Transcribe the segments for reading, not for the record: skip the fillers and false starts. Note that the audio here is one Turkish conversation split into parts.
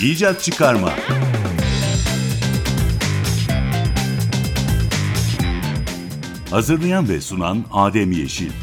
İcat Çıkarma. Hazırlayan ve sunan Adem Yeşil.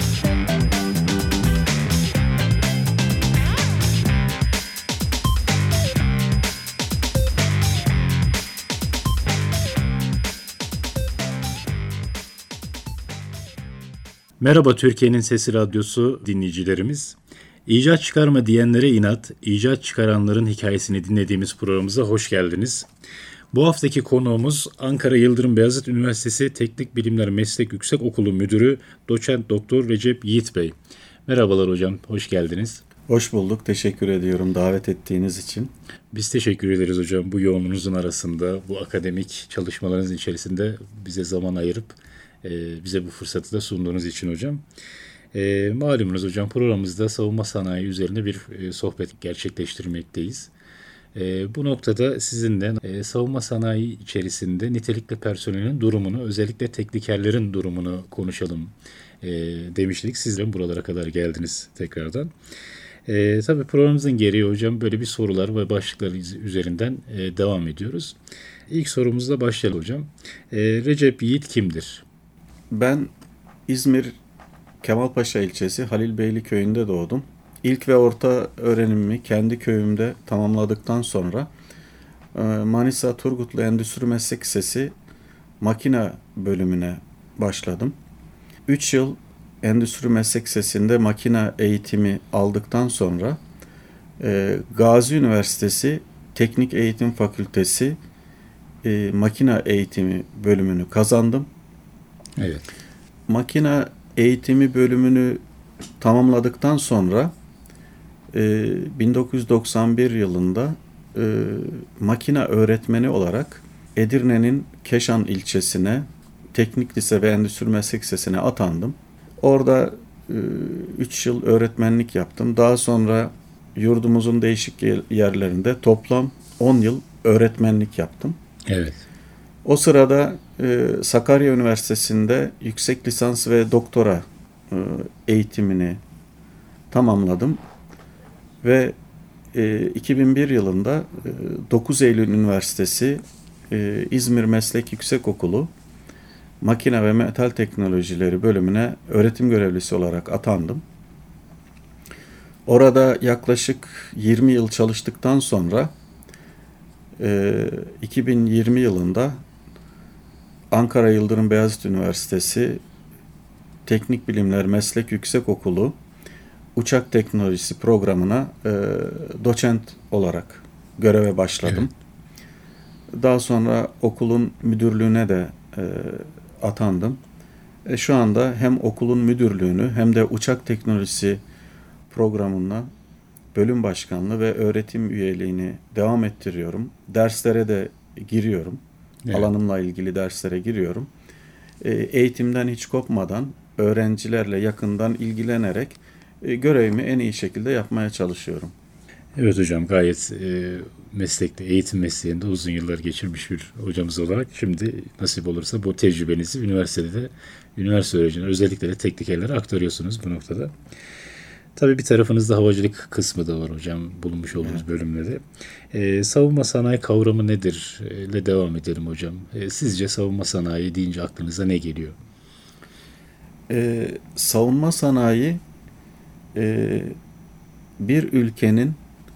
Merhaba Türkiye'nin Sesi Radyosu dinleyicilerimiz. İcat çıkarma diyenlere inat, icat çıkaranların hikayesini dinlediğimiz programımıza hoş geldiniz. Bu haftaki konuğumuz Ankara Yıldırım Beyazıt Üniversitesi Teknik Bilimler Meslek Yüksekokulu Müdürü Doçent Doktor Recep Yiğit Bey. Merhabalar hocam, hoş geldiniz. Hoş bulduk, teşekkür ediyorum davet ettiğiniz için. Biz teşekkür ederiz hocam bu yoğunluğunuzun arasında, bu akademik çalışmalarınızın içerisinde bize zaman ayırıp bize bu fırsatı da sunduğunuz için hocam. Malumunuz hocam programımızda savunma sanayi üzerine bir sohbet gerçekleştirmekteyiz. Bu noktada sizinle savunma sanayi içerisinde nitelikli personelin durumunu, özellikle teknikerlerin durumunu konuşalım demiştik. Siz de buralara kadar geldiniz tekrardan. Tabii programımızın gereği hocam böyle bir sorular ve başlıklar üzerinden devam ediyoruz. İlk sorumuzla başlayalım hocam. Recep Yiğit kimdir? Ben İzmir Kemalpaşa ilçesi Halilbeyli köyünde doğdum. İlk ve orta öğrenimimi kendi köyümde tamamladıktan sonra Manisa Turgutlu Endüstri Meslek Lisesi makine bölümüne başladım. 3 yıl Endüstri Meslek Lisesi'nde makine eğitimi aldıktan sonra Gazi Üniversitesi Teknik Eğitim Fakültesi makine eğitimi bölümünü kazandım. Evet. Makine eğitimi bölümünü tamamladıktan sonra 1991 yılında makine öğretmeni olarak Edirne'nin Keşan ilçesine Teknik Lise ve Endüstri Meslek Lisesi'ne atandım. Orada 3 yıl öğretmenlik yaptım. Daha sonra yurdumuzun değişik yerlerinde toplam 10 yıl öğretmenlik yaptım. Evet. O sırada Sakarya Üniversitesi'nde yüksek lisans ve doktora eğitimini tamamladım. Ve 2001 yılında 9 Eylül Üniversitesi İzmir Meslek Yüksekokulu Makine ve Metal Teknolojileri bölümüne öğretim görevlisi olarak atandım. Orada yaklaşık 20 yıl çalıştıktan sonra 2020 yılında Ankara Yıldırım Beyazıt Üniversitesi Teknik Bilimler Meslek Yüksekokulu Uçak Teknolojisi programına doçent olarak göreve başladım. Evet. Daha sonra okulun müdürlüğüne de atandım. Şu anda hem okulun müdürlüğünü hem de uçak teknolojisi programına bölüm başkanlığı ve öğretim üyeliğini devam ettiriyorum. Derslere de giriyorum. Evet. Alanımla ilgili derslere giriyorum. Eğitimden hiç kopmadan öğrencilerle yakından ilgilenerek görevimi en iyi şekilde yapmaya çalışıyorum. Evet hocam, gayet meslekte, eğitim mesleğinde uzun yıllar geçirmiş bir hocamız olarak şimdi nasip olursa bu tecrübenizi üniversitede, üniversite öğrencilerine, özellikle de teknikerlere aktarıyorsunuz bu noktada. Tabii bir tarafınızda havacılık kısmı da var hocam, bulunmuş olduğunuz bölümde de. Savunma sanayi kavramı nedir ile devam edelim hocam. Sizce savunma sanayi deyince aklınıza ne geliyor? Savunma sanayi bir ülkenin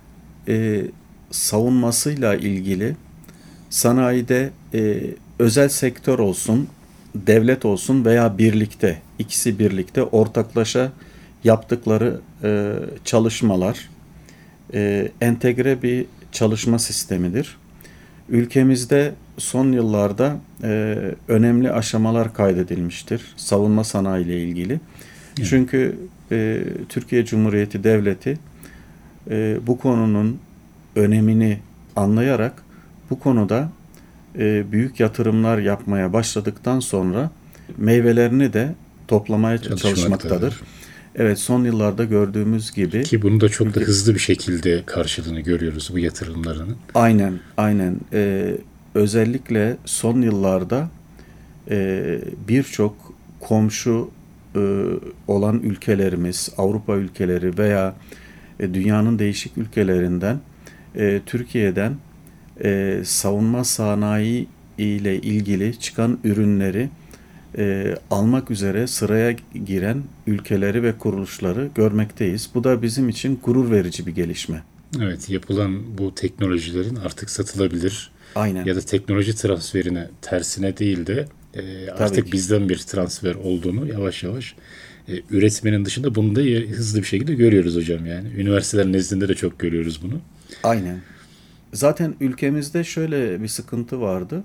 savunmasıyla ilgili sanayide özel sektör olsun, devlet olsun veya birlikte, ikisi birlikte ortaklaşa yaptıkları çalışmalar, entegre bir çalışma sistemidir. Ülkemizde son yıllarda önemli aşamalar kaydedilmiştir savunma sanayi ile ilgili. Evet. Çünkü Türkiye Cumhuriyeti Devleti bu konunun önemini anlayarak bu konuda büyük yatırımlar yapmaya başladıktan sonra meyvelerini de toplamaya çalışmaktadır. Evet, son yıllarda gördüğümüz gibi. Ki bunu da çok da hızlı bir şekilde karşılığını görüyoruz bu yatırımlarının. Aynen. Özellikle son yıllarda birçok komşu olan ülkelerimiz, Avrupa ülkeleri veya dünyanın değişik ülkelerinden Türkiye'den savunma sanayi ile ilgili çıkan ürünleri almak üzere sıraya giren ülkeleri ve kuruluşları görmekteyiz. Bu da bizim için gurur verici bir gelişme. Evet, yapılan bu teknolojilerin artık satılabilir Aynen. ya da teknoloji transferine tersine değil de artık bizden bir transfer olduğunu yavaş yavaş üretmenin dışında bunu da hızlı bir şekilde görüyoruz hocam yani. Üniversiteler nezdinde de çok görüyoruz bunu. Aynen. Zaten ülkemizde şöyle bir sıkıntı vardı.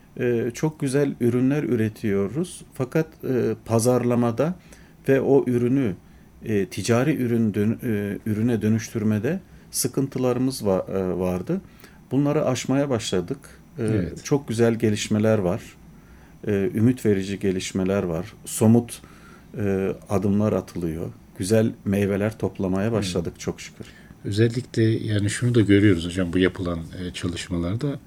Çok güzel ürünler üretiyoruz. Fakat pazarlamada ve o ürünü ticari ürüne dönüştürmede sıkıntılarımız vardı. Bunları aşmaya başladık. Evet. Çok güzel gelişmeler var. Ümit verici gelişmeler var. Somut adımlar atılıyor. Güzel meyveler toplamaya başladık çok şükür. Özellikle yani şunu da görüyoruz hocam bu yapılan çalışmalarda.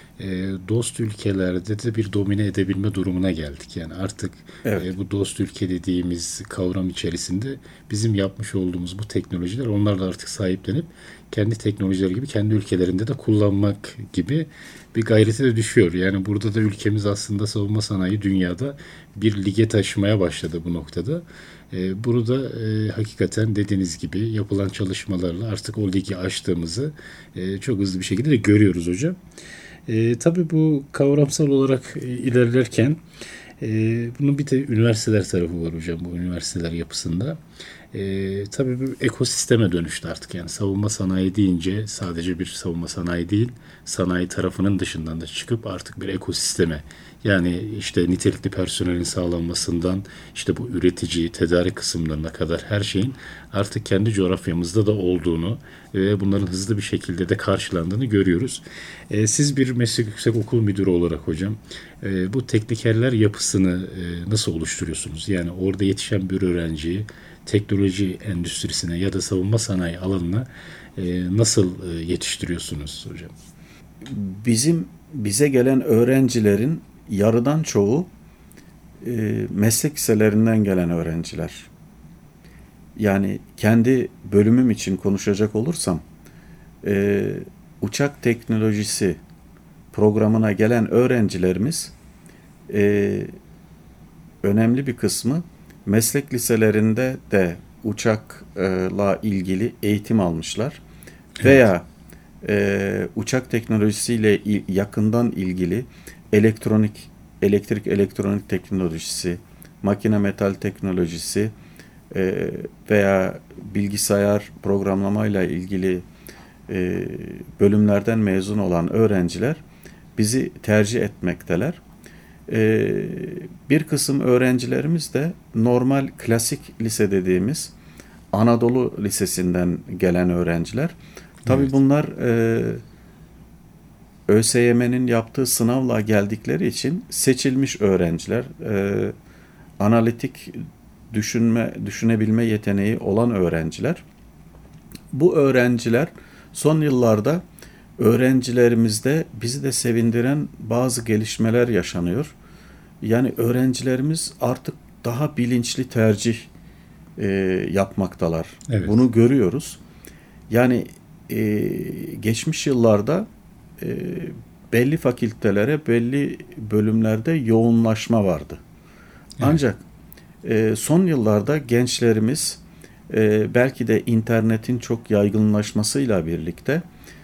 Dost ülkelerde de bir domine edebilme durumuna geldik. Yani artık bu dost ülke dediğimiz kavram içerisinde bizim yapmış olduğumuz bu teknolojiler onlar da artık sahiplenip kendi teknolojileri gibi kendi ülkelerinde de kullanmak gibi bir gayrete de düşüyor. Yani burada da ülkemiz aslında savunma sanayi dünyada bir lige taşımaya başladı bu noktada. Bunu da hakikaten dediğiniz gibi yapılan çalışmalarla artık o ligi aştığımızı çok hızlı bir şekilde de görüyoruz hocam. Tabii bu kavramsal olarak ilerlerken bunun bir de üniversiteler tarafı var hocam bu üniversiteler yapısında. Tabii bu ekosisteme dönüştü artık yani savunma sanayi deyince sadece bir savunma sanayi değil sanayi tarafının dışından da çıkıp artık bir ekosisteme yani işte nitelikli personelin sağlanmasından işte bu üretici, tedarik kısımlarına kadar her şeyin artık kendi coğrafyamızda da olduğunu ve bunların hızlı bir şekilde de karşılandığını görüyoruz. Siz bir meslek yüksekokul müdürü olarak hocam bu teknikerler yapısını nasıl oluşturuyorsunuz? Yani orada yetişen bir öğrenciyi teknoloji endüstrisine ya da savunma sanayi alanına nasıl yetiştiriyorsunuz hocam? Bize gelen öğrencilerin yarıdan çoğu meslek liselerinden gelen öğrenciler. Yani kendi bölümüm için konuşacak olursam uçak teknolojisi programına gelen öğrencilerimiz önemli bir kısmı meslek liselerinde de uçakla ilgili eğitim almışlar. Evet. Veya uçak teknolojisiyle yakından ilgili elektrik elektronik teknolojisi, makine metal teknolojisi veya bilgisayar programlamayla ilgili bölümlerden mezun olan öğrenciler bizi tercih etmekteler. Bir kısım öğrencilerimiz de normal klasik lise dediğimiz Anadolu Lisesi'nden gelen öğrenciler. Tabii evet. Bunlar ÖSYM'nin yaptığı sınavla geldikleri için seçilmiş öğrenciler. Analitik düşünebilme yeteneği olan öğrenciler. Bu öğrenciler son yıllarda öğrencilerimizde bizi de sevindiren bazı gelişmeler yaşanıyor. Yani öğrencilerimiz artık daha bilinçli tercih yapmaktalar. Evet. Bunu görüyoruz. Yani geçmiş yıllarda belli fakültelere, belli bölümlerde yoğunlaşma vardı. Evet. Ancak son yıllarda gençlerimiz belki de internetin çok yaygınlaşmasıyla birlikte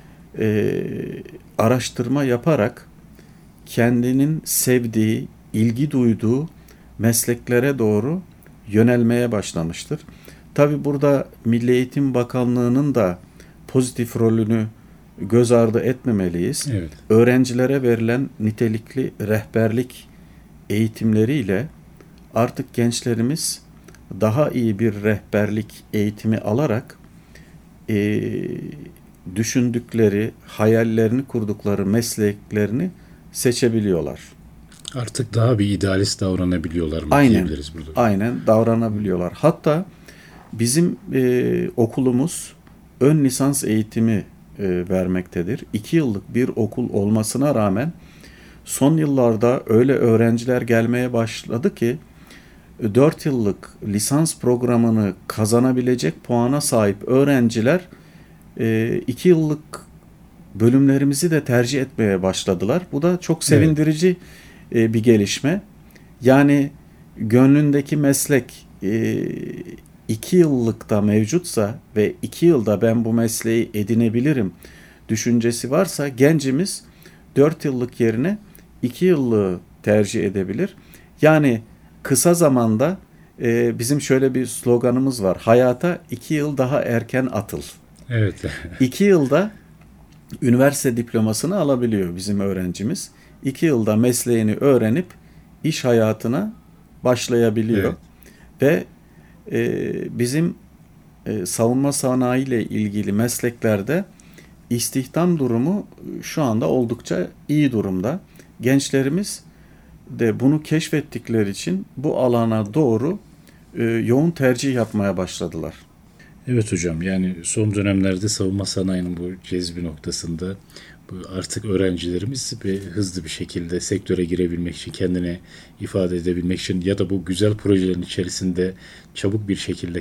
araştırma yaparak kendinin sevdiği, ilgi duyduğu mesleklere doğru yönelmeye başlamıştır. Tabii burada Milli Eğitim Bakanlığı'nın da pozitif rolünü göz ardı etmemeliyiz. Evet. Öğrencilere verilen nitelikli rehberlik eğitimleriyle artık gençlerimiz daha iyi bir rehberlik eğitimi alarak düşündükleri, hayallerini kurdukları mesleklerini seçebiliyorlar. Artık daha bir idealist davranabiliyorlar mı diyebiliriz burada? Aynen davranabiliyorlar. Hatta bizim okulumuz ön lisans eğitimi vermektedir. 2 yıllık bir okul olmasına rağmen son yıllarda öyle öğrenciler gelmeye başladı ki 4 yıllık lisans programını kazanabilecek puana sahip öğrenciler 2 yıllık bölümlerimizi de tercih etmeye başladılar. Bu da çok sevindirici bir gelişme. Yani gönlündeki meslek 2 yıllıkta mevcutsa ve 2 yılda ben bu mesleği edinebilirim düşüncesi varsa gencimiz 4 yıllık yerine 2 yıllığı tercih edebilir. Yani kısa zamanda bizim şöyle bir sloganımız var. Hayata 2 yıl daha erken atıl. Evet. 2 yılda üniversite diplomasını alabiliyor bizim öğrencimiz. 2 yılda mesleğini öğrenip iş hayatına başlayabiliyor. Evet. Ve bizim savunma sanayi ile ilgili mesleklerde istihdam durumu şu anda oldukça iyi durumda. Gençlerimiz de bunu keşfettikleri için bu alana doğru yoğun tercih yapmaya başladılar. Evet hocam, yani son dönemlerde savunma sanayinin bu cezbi noktasında artık öğrencilerimiz hızlı bir şekilde sektöre girebilmek için, kendine ifade edebilmek için ya da bu güzel projelerin içerisinde çabuk bir şekilde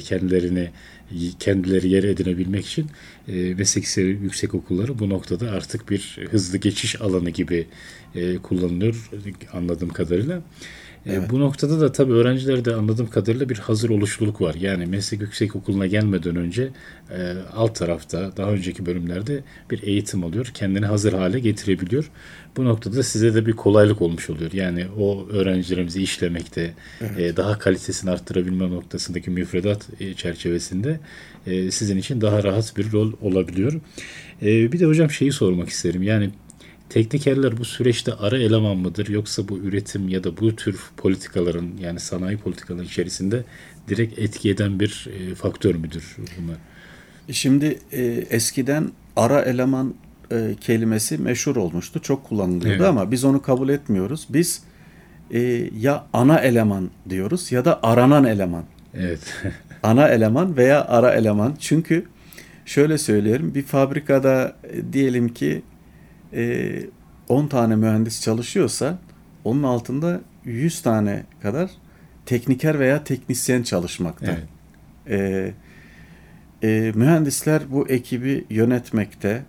kendileri yer edinebilmek için meslek yüksek okulları bu noktada artık bir hızlı geçiş alanı gibi kullanılıyor anladığım kadarıyla. Evet. Bu noktada da tabii öğrencilerde anladığım kadarıyla bir hazır oluşluluk var. Yani meslek yüksek okuluna gelmeden önce alt tarafta daha önceki bölümlerde bir eğitim alıyor. Kendini hazır hale getirebiliyor. Bu noktada size de bir kolaylık olmuş oluyor. Yani o öğrencilerimizi işlemekte, evet, daha kalitesini arttırabilme noktasındaki müfredat çerçevesinde sizin için daha rahat bir rol olabiliyor. Bir de hocam şeyi sormak isterim. Yani teknikerler bu süreçte ara eleman mıdır, yoksa bu üretim ya da bu tür politikaların, yani sanayi politikaları içerisinde direkt etki eden bir faktör müdür bunlar? Şimdi eskiden ara eleman kelimesi meşhur olmuştu. Çok kullanılıyordu, evet, ama biz onu kabul etmiyoruz. Biz ya ana eleman diyoruz ya da aranan eleman. Evet. Ana eleman veya ara eleman. Çünkü şöyle söyleyelim, bir fabrikada diyelim ki 10 tane mühendis çalışıyorsa onun altında 100 tane kadar tekniker veya teknisyen çalışmakta. Evet. Mühendisler bu ekibi yönetmekte.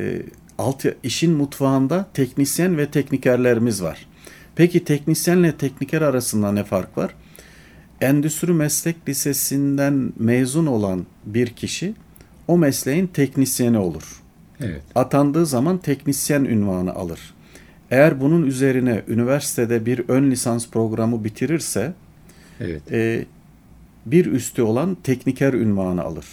İşin mutfağında teknisyen ve teknikerlerimiz var. Peki teknisyenle tekniker arasında ne fark var? Endüstri Meslek Lisesi'nden mezun olan bir kişi o mesleğin teknisyeni olur. Evet. Atandığı zaman teknisyen unvanı alır. Eğer bunun üzerine üniversitede bir ön lisans programı bitirirse, evet, bir üstü olan tekniker unvanı alır.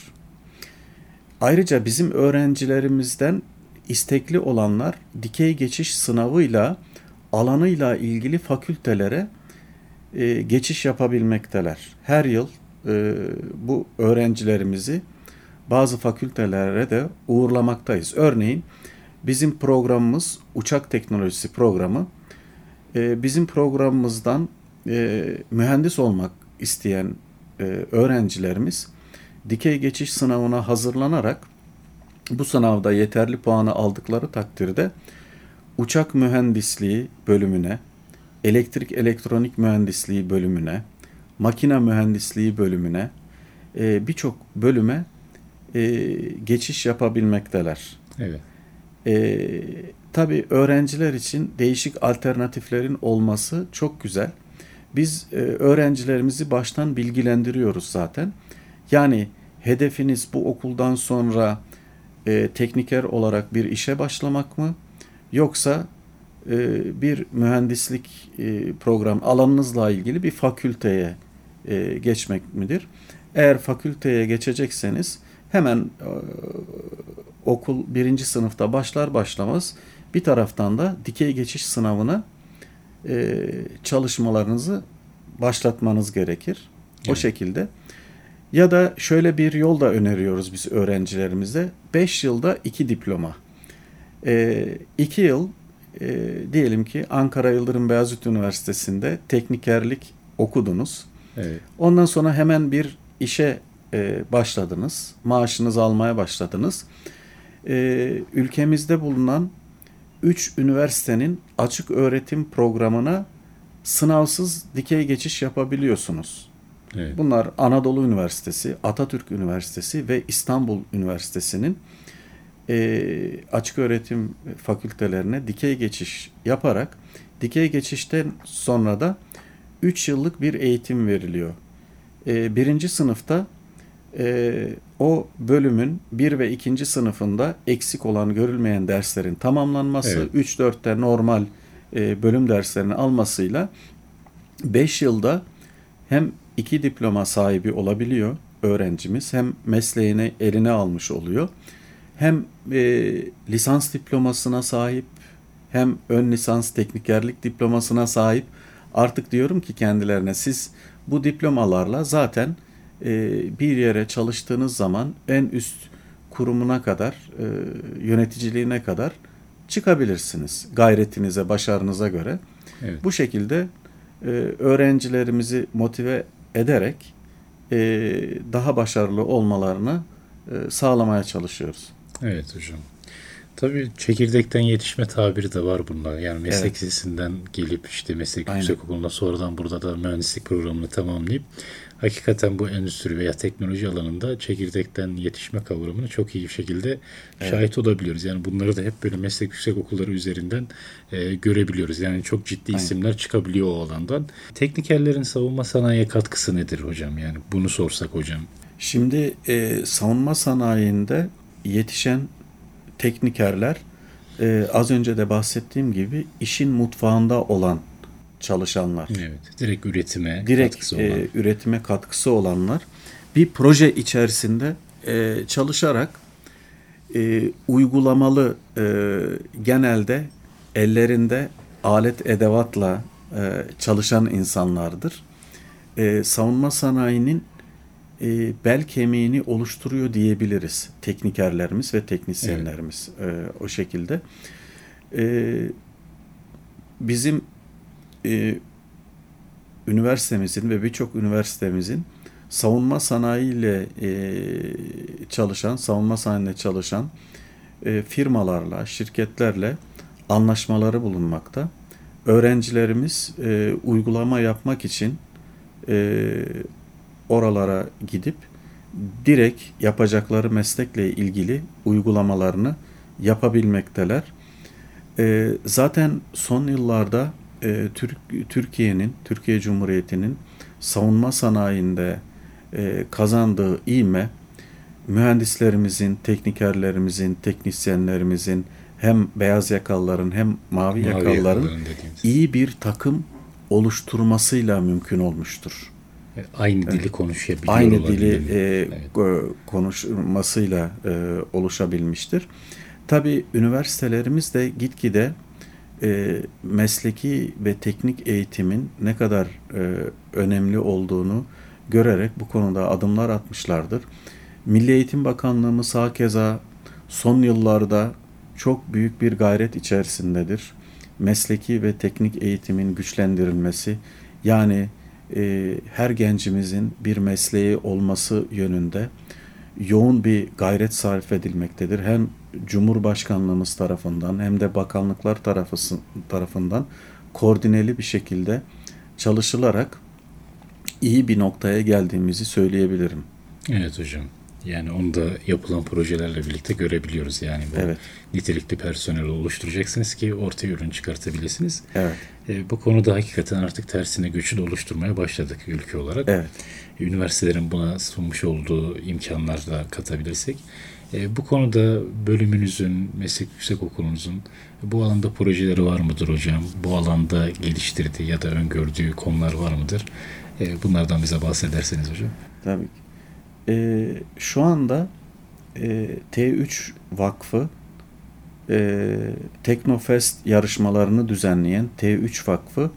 Ayrıca bizim öğrencilerimizden istekli olanlar dikey geçiş sınavıyla alanıyla ilgili fakültelere geçiş yapabilmekteler. Her yıl bu öğrencilerimizi bazı fakültelere de uğurlamaktayız. Örneğin bizim programımız uçak teknolojisi programı. Bizim programımızdan mühendis olmak isteyen öğrencilerimiz dikey geçiş sınavına hazırlanarak bu sınavda yeterli puanı aldıkları takdirde uçak mühendisliği bölümüne, elektrik elektronik mühendisliği bölümüne, makine mühendisliği bölümüne, birçok bölüme geçiş yapabilmekteler. Evet. Tabii öğrenciler için değişik alternatiflerin olması çok güzel. Biz öğrencilerimizi baştan bilgilendiriyoruz zaten. Yani hedefiniz bu okuldan sonra tekniker olarak bir işe başlamak mı? Yoksa bir mühendislik program alanınızla ilgili bir fakülteye geçmek midir? Eğer fakülteye geçecekseniz hemen okul 1. sınıfta başlar başlamaz bir taraftan da dikey geçiş sınavına çalışmalarınızı başlatmanız gerekir. Evet. O şekilde. Ya da şöyle bir yol da öneriyoruz biz öğrencilerimize. 5 yılda 2 diploma. 2 yıl diyelim ki Ankara Yıldırım Beyazıt Üniversitesi'nde teknikerlik okudunuz. Evet. Ondan sonra hemen bir işe başladınız. Maaşınızı almaya başladınız. Ülkemizde bulunan 3 üniversitenin açık öğretim programına sınavsız dikey geçiş yapabiliyorsunuz. Evet. Bunlar Anadolu Üniversitesi, Atatürk Üniversitesi ve İstanbul Üniversitesi'nin açık öğretim fakültelerine dikey geçiş yaparak dikey geçişten sonra da 3 yıllık bir eğitim veriliyor. Birinci sınıfta o bölümün 1 ve 2. sınıfında eksik olan görülmeyen derslerin tamamlanması, Evet. 3-4'te normal bölüm derslerini almasıyla 5 yılda hem 2 diploma sahibi olabiliyor öğrencimiz, hem mesleğini eline almış oluyor, hem lisans diplomasına sahip, hem ön lisans teknikerlik diplomasına sahip. Artık diyorum ki kendilerine, siz bu diplomalarla zaten bir yere çalıştığınız zaman en üst kurumuna kadar, yöneticiliğine kadar çıkabilirsiniz. Gayretinize, başarınıza göre. Evet. Bu şekilde öğrencilerimizi motive ederek daha başarılı olmalarını sağlamaya çalışıyoruz. Evet hocam. Tabii çekirdekten yetişme tabiri de var bunda. Yani meslek Evet. lisesinden gelip işte meslek Aynen. yüksekokulunda sonradan burada da mühendislik programını tamamlayıp hakikaten bu endüstri veya teknoloji alanında çekirdekten yetişme kavramını çok iyi bir şekilde şahit olabiliyoruz. Yani bunları da hep böyle meslek yüksekokulları üzerinden görebiliyoruz. Yani çok ciddi Aynen. isimler çıkabiliyor o alandan. Teknikerlerin savunma sanayiye katkısı nedir hocam? Yani bunu sorsak hocam. Şimdi savunma sanayinde yetişen teknikerler, az önce de bahsettiğim gibi işin mutfağında olan çalışanlar. Evet. Direkt üretime Direkt katkısı olan. üretime katkısı olanlar bir proje içerisinde çalışarak uygulamalı, genelde ellerinde alet edevatla çalışan insanlardır. Savunma sanayinin bel kemiğini oluşturuyor diyebiliriz teknikerlerimiz ve teknisyenlerimiz. O şekilde. Bizim üniversitemizin ve birçok üniversitemizin savunma sanayiyle çalışan, savunma sanayinde çalışan firmalarla, şirketlerle anlaşmaları bulunmakta. Öğrencilerimiz uygulama yapmak için oralara gidip direkt yapacakları meslekle ilgili uygulamalarını yapabilmekteler. Zaten son yıllarda Türkiye Cumhuriyeti'nin savunma sanayinde kazandığı ivme, mühendislerimizin, teknikerlerimizin, teknisyenlerimizin, hem beyaz yakalıların hem mavi yakalıların iyi bir takım oluşturmasıyla mümkün olmuştur. Aynı dili konuşabiliyor. Aynı dili konuşmasıyla oluşabilmiştir. Tabii üniversitelerimiz de gitgide mesleki ve teknik eğitimin ne kadar önemli olduğunu görerek bu konuda adımlar atmışlardır. Milli Eğitim Bakanlığımız hakeza son yıllarda çok büyük bir gayret içerisindedir. Mesleki ve teknik eğitimin güçlendirilmesi, yani her gencimizin bir mesleği olması yönünde yoğun bir gayret sarf edilmektedir. Hem Cumhurbaşkanlığımız tarafından hem de bakanlıklar tarafından koordineli bir şekilde çalışılarak iyi bir noktaya geldiğimizi söyleyebilirim. Evet hocam. Yani onu da yapılan projelerle birlikte görebiliyoruz. Yani bu nitelikli personel oluşturacaksınız ki ortaya ürün çıkartabilirsiniz. Evet. Bu konuda hakikaten artık tersine göçü de oluşturmaya başladık ülke olarak. Evet. Üniversitelerin buna sunmuş olduğu imkanlar da katabilirsek. Bu konuda bölümünüzün, meslek yüksekokulunuzun bu alanda projeleri var mıdır hocam? Bu alanda geliştirdiği ya da öngördüğü konular var mıdır? Bunlardan bize bahsederseniz hocam. Tabii ki. Şu anda T3 Vakfı Teknofest yarışmalarını düzenleyen T3 Vakfı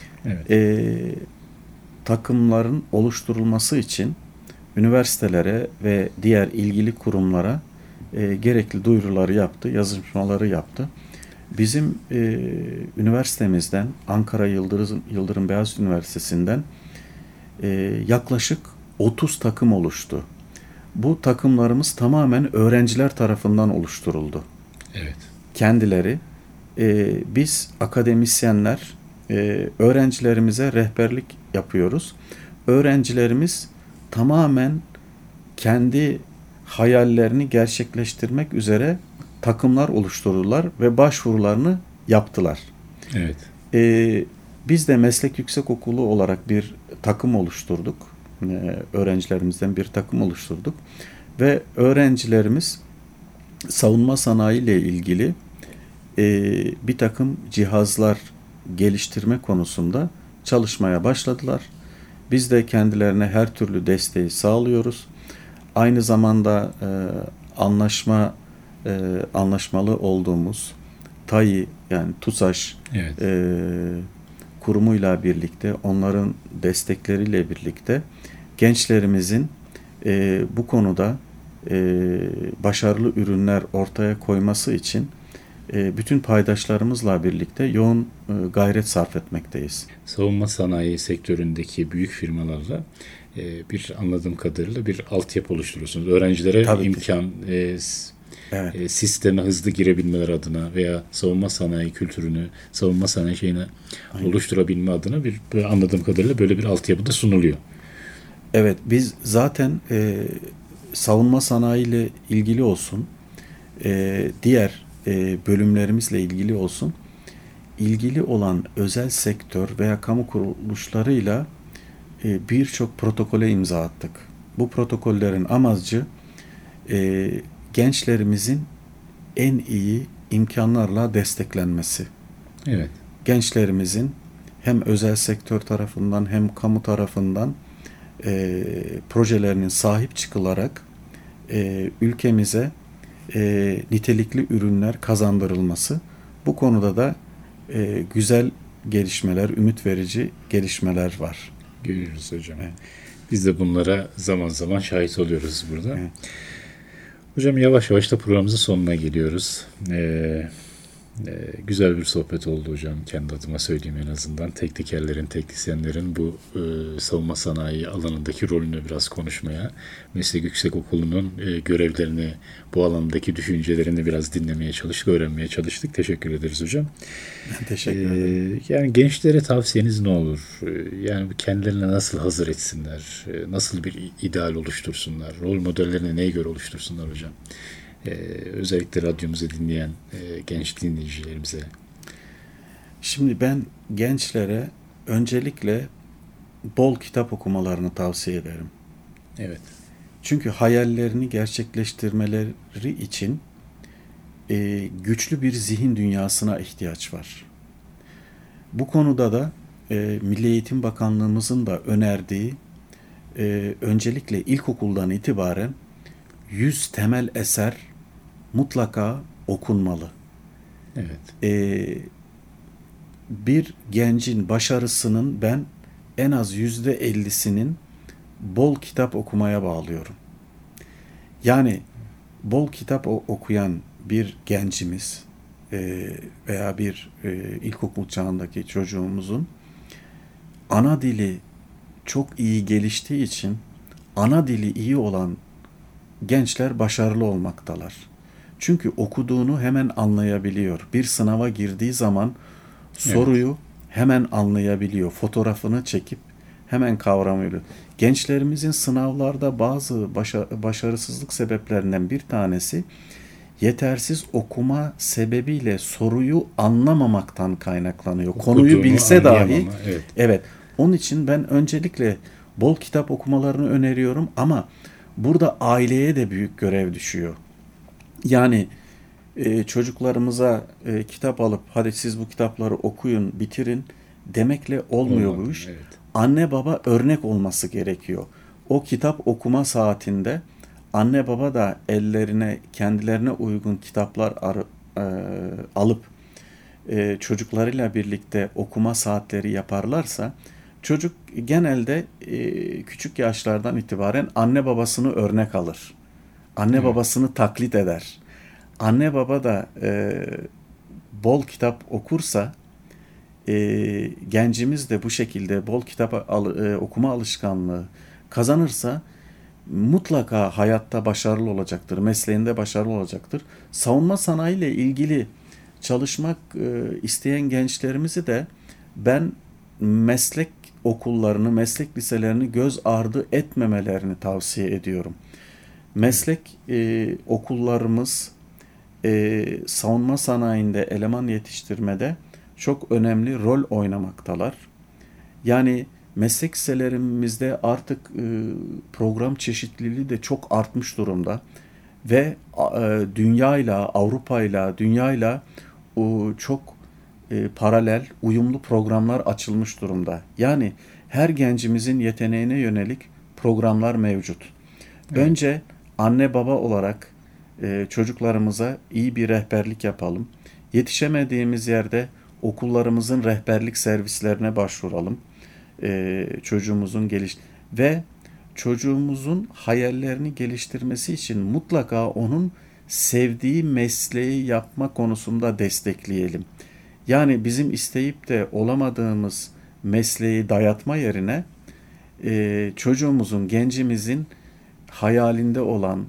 takımların oluşturulması için üniversitelere ve diğer ilgili kurumlara gerekli duyuruları yaptı, yazışmaları yaptı. Bizim üniversitemizden, Ankara Yıldırım Beyazıt Üniversitesi'nden yaklaşık 30 takım oluştu. Bu takımlarımız tamamen öğrenciler tarafından oluşturuldu. Evet. Kendileri, biz akademisyenler öğrencilerimize rehberlik yapıyoruz. Öğrencilerimiz tamamen kendi hayallerini gerçekleştirmek üzere takımlar oluşturdular ve başvurularını yaptılar. Evet. Biz de meslek yüksekokulu olarak bir takım oluşturduk. Öğrencilerimizden bir takım oluşturduk. Ve öğrencilerimiz savunma sanayi ile ilgili bir takım cihazlar geliştirme konusunda çalışmaya başladılar. Biz de kendilerine her türlü desteği sağlıyoruz. Aynı zamanda anlaşmalı olduğumuz TAİ yani TUSAŞ Evet. kurumuyla birlikte, onların destekleriyle birlikte gençlerimizin bu konuda başarılı ürünler ortaya koyması için bütün paydaşlarımızla birlikte yoğun gayret sarf etmekteyiz. Savunma sanayi sektöründeki büyük firmalarla bir anladığım kadarıyla bir altyapı oluşturuyorsunuz. Öğrencilere Tabii ki. imkan, Evet. sisteme hızlı girebilmeleri adına veya savunma sanayi kültürünü, savunma sanayi şeyini oluşturabilme adına bir anladığım kadarıyla böyle bir altyapı da sunuluyor. Evet, biz zaten savunma sanayi ile ilgili olsun, diğer bölümlerimizle ilgili olsun, ilgili olan özel sektör veya kamu kuruluşlarıyla birçok protokole imza attık. Bu protokollerin amacı gençlerimizin en iyi imkanlarla desteklenmesi. Evet. Gençlerimizin hem özel sektör tarafından hem kamu tarafından projelerinin sahip çıkılarak ülkemize nitelikli ürünler kazandırılması. Bu konuda da güzel gelişmeler, ümit verici gelişmeler var. Görüyoruz hocam. Evet. Biz de bunlara zaman zaman şahit oluyoruz burada. Evet. Hocam yavaş yavaş da programımızın sonuna geliyoruz. Güzel bir sohbet oldu hocam. Kendi adıma söyleyeyim en azından. Teknikerlerin, teknisyenlerin bu savunma sanayi alanındaki rolünü biraz konuşmaya, Meslek Yüksekokulu'nun görevlerini, bu alandaki düşüncelerini biraz dinlemeye çalıştık, öğrenmeye çalıştık. Teşekkür ederiz hocam. Ben teşekkür ederim. Yani gençlere tavsiyeniz ne olur? Yani kendilerine nasıl hazır etsinler? Nasıl bir ideal oluştursunlar? Rol modellerini neye göre oluştursunlar hocam? Özellikle radyomuzu dinleyen genç dinleyicilerimize. Şimdi ben gençlere öncelikle bol kitap okumalarını tavsiye ederim. Evet. Çünkü hayallerini gerçekleştirmeleri için güçlü bir zihin dünyasına ihtiyaç var. Bu konuda da Milli Eğitim Bakanlığımızın da önerdiği öncelikle ilkokuldan itibaren 100 temel eser mutlaka okunmalı. Evet. Bir gencin başarısının ben en az %50'sinin bol kitap okumaya bağlıyorum. Yani bol kitap okuyan bir gencimiz veya bir ilkokul çağındaki çocuğumuzun ana dili çok iyi geliştiği için ana dili iyi olan gençler başarılı olmaktalar. Çünkü okuduğunu hemen anlayabiliyor. Bir sınava girdiği zaman soruyu hemen anlayabiliyor. Fotoğrafını çekip hemen kavramıyor. Gençlerimizin sınavlarda bazı başarısızlık sebeplerinden bir tanesi yetersiz okuma sebebiyle soruyu anlamamaktan kaynaklanıyor. Konuyu bilse dahi. Evet. Onun için ben öncelikle bol kitap okumalarını öneriyorum ama burada aileye de büyük görev düşüyor. Yani çocuklarımıza kitap alıp hadi siz bu kitapları okuyun, bitirin demekle olmuyor bu iş. Evet. Anne baba örnek olması gerekiyor. O kitap okuma saatinde anne baba da ellerine kendilerine uygun kitaplar alıp çocuklarıyla birlikte okuma saatleri yaparlarsa çocuk genelde küçük yaşlardan itibaren anne babasını örnek alır. Anne babasını taklit eder. Anne baba da bol kitap okursa gencimiz de bu şekilde bol kitap okuma alışkanlığı kazanırsa mutlaka hayatta başarılı olacaktır. Mesleğinde başarılı olacaktır. Savunma sanayi ile ilgili çalışmak isteyen gençlerimizi de ben meslek okullarını, meslek liselerini göz ardı etmemelerini tavsiye ediyorum. Meslek okullarımız savunma sanayinde eleman yetiştirmede çok önemli rol oynamaktalar. Yani meslek liselerimizde artık program çeşitliliği de çok artmış durumda ve dünyayla, Avrupa'yla, dünyayla çok paralel, uyumlu programlar açılmış durumda. Yani her gencimizin yeteneğine yönelik programlar mevcut. Evet. Önce anne baba olarak çocuklarımıza iyi bir rehberlik yapalım. Yetişemediğimiz yerde okullarımızın rehberlik servislerine başvuralım. Çocuğumuzun ve çocuğumuzun hayallerini geliştirmesi için mutlaka onun sevdiği mesleği yapma konusunda destekleyelim. Yani bizim isteyip de olamadığımız mesleği dayatma yerine çocuğumuzun, gencimizin hayalinde olan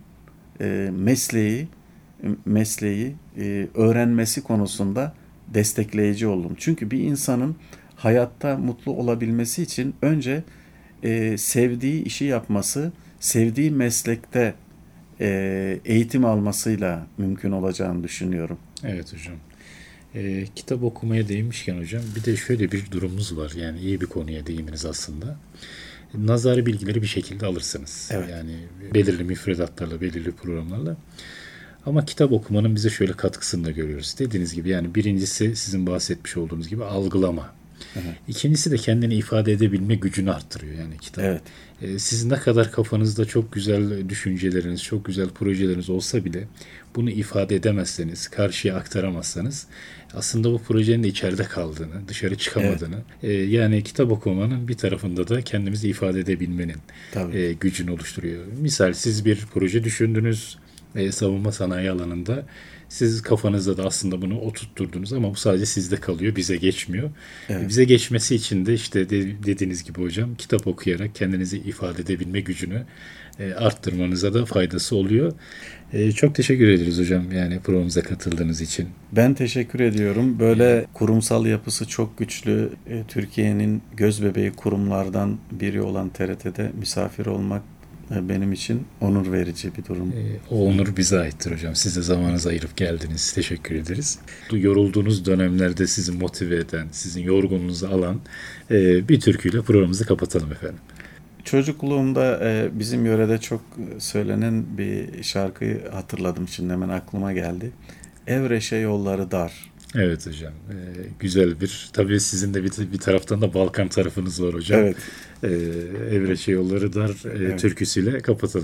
mesleği öğrenmesi konusunda destekleyici oldum. Çünkü bir insanın hayatta mutlu olabilmesi için önce sevdiği işi yapması, sevdiği meslekte eğitim almasıyla mümkün olacağını düşünüyorum. Evet hocam. Kitap okumaya değinmişken hocam bir de şöyle bir durumumuz var. Yani iyi bir konuya değindiniz aslında. Nazari bilgileri bir şekilde alırsınız. Evet. Yani belirli müfredatlarla, belirli programlarla. Ama kitap okumanın bize şöyle katkısını da görüyoruz. Dediğiniz gibi yani birincisi sizin bahsetmiş olduğunuz gibi algılama. Hı hı. İkincisi de kendini ifade edebilme gücünü arttırıyor yani kitap. Evet. Sizin ne kadar kafanızda çok güzel düşünceleriniz, çok güzel projeleriniz olsa bile bunu ifade edemezseniz, karşıya aktaramazsanız aslında bu projenin de içeride kaldığını, dışarı çıkamadığını, yani kitap okumanın bir tarafında da kendimizi ifade edebilmenin gücünü oluşturuyor. Misal siz bir proje düşündünüz, savunma sanayi alanında. Siz kafanızda da aslında bunu oturtturdunuz ama bu sadece sizde kalıyor, bize geçmiyor. Evet. Bize geçmesi için de işte dediğiniz gibi hocam kitap okuyarak kendinizi ifade edebilme gücünü arttırmanıza da faydası oluyor. Çok teşekkür ederiz hocam yani programımıza katıldığınız için. Ben teşekkür ediyorum. Böyle kurumsal yapısı çok güçlü, Türkiye'nin gözbebeği kurumlardan biri olan TRT'de misafir olmak benim için onur verici bir durum. O onur bize aittir hocam. Siz de zamanınızı ayırıp geldiniz. Teşekkür ederiz. Bu yorulduğunuz dönemlerde sizi motive eden, sizin yorgunluğunuzu alan bir türküyle programımızı kapatalım efendim. Çocukluğumda bizim yörede çok söylenen bir şarkıyı hatırladım şimdi hemen aklıma geldi. Evreşe yolları dar. Evet hocam. Güzel bir. Tabii sizin de bir taraftan da Balkan tarafınız var hocam. Evet. Evreşe yolları dar evet. Türküsüyle kapatalım.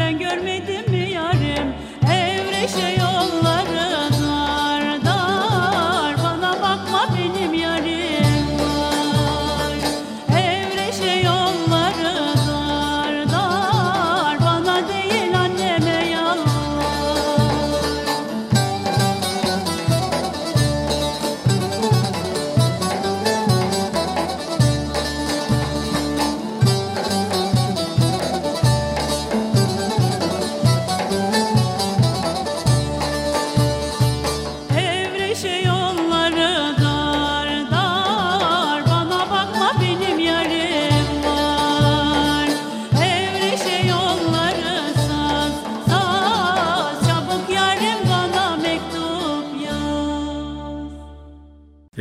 Konuşurken ben görmedim mi yarim? Evreşe yolları dar dar.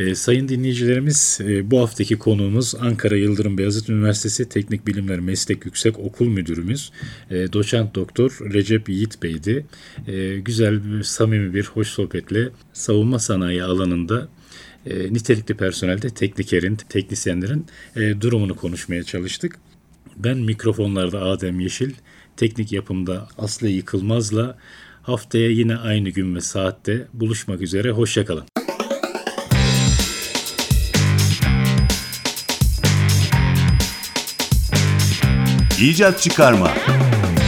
Sayın dinleyicilerimiz, bu haftaki konuğumuz Ankara Yıldırım Beyazıt Üniversitesi Teknik Bilimler Meslek Yüksek Okul Müdürümüz Doçent Doktor Recep Yiğit Bey'di. Güzel, samimi bir hoş sohbetle savunma sanayi alanında nitelikli personelde teknikerin, teknisyenlerin durumunu konuşmaya çalıştık. Ben mikrofonlarda Adem Yeşil, teknik yapımda Aslı Yıkılmaz'la haftaya yine aynı gün ve saatte buluşmak üzere. Hoşça kalın. İcat Çıkarma.